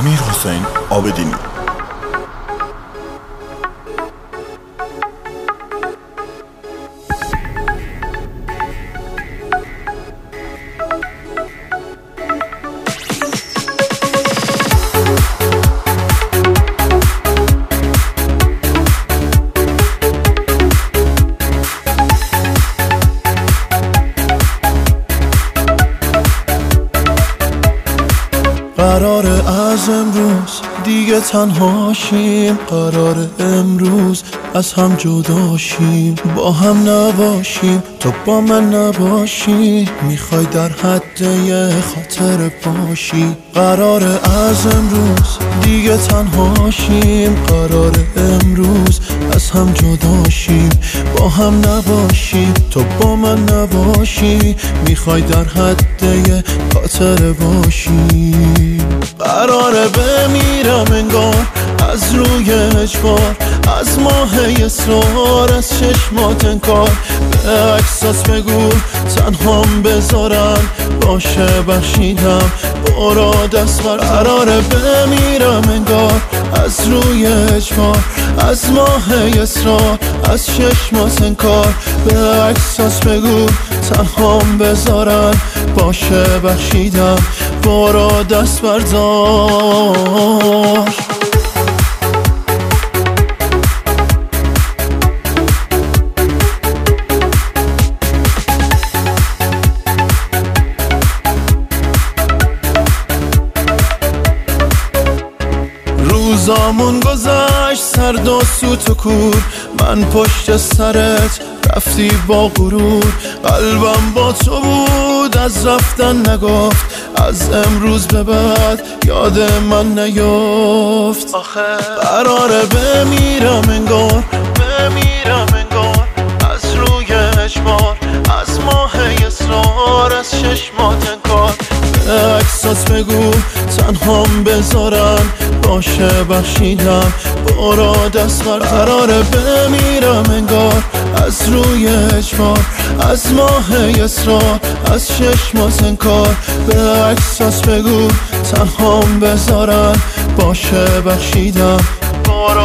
امیرحسین عابدینی. قرار از امروز دیگه تنهاشیم، قرار امروز از هم جداشیم، با هم نباشیم تو با من نباشی، میخوای در حد یه خاطر باشی. قرار از امروز دیگه تنهاشیم، قرار امروز از هم جداشیم، با هم نباشیم تو با من نباشی، میخوای در حد یه خاطر باشی. قراره بمیرم انگار از روی اجبار، از ماه اصرار، از چشمات انکار، به احساس بگو تنهام بذارن باشه بخشیدم برا دست بر. قراره بمیرم انگار از روی اجبار، از ماه اصرار، از چشمات انکار، به احساس بگو تنهام بذارن باشه بخشیدم برا دست بردار. روزامون گذشت سرد و سوت و کور، من پشت سرت رفتی با غرور، قلبم با تو بود از رفتن نگفت، از امروز به بعد یاد من نیفت. قراره بمیرم انگار، بمیرم انگار از روی اجبار، از ماه اصرار، از چشمات انکار، به احساس بگو تنهام بذارن باشه بخشیدم برا دست بر. قراره بمیرم انگار از روی اجبار، از ماه اصرار، از چشمات انکار، به احساس بگو تنهام بذارن باشه بخشیدم برا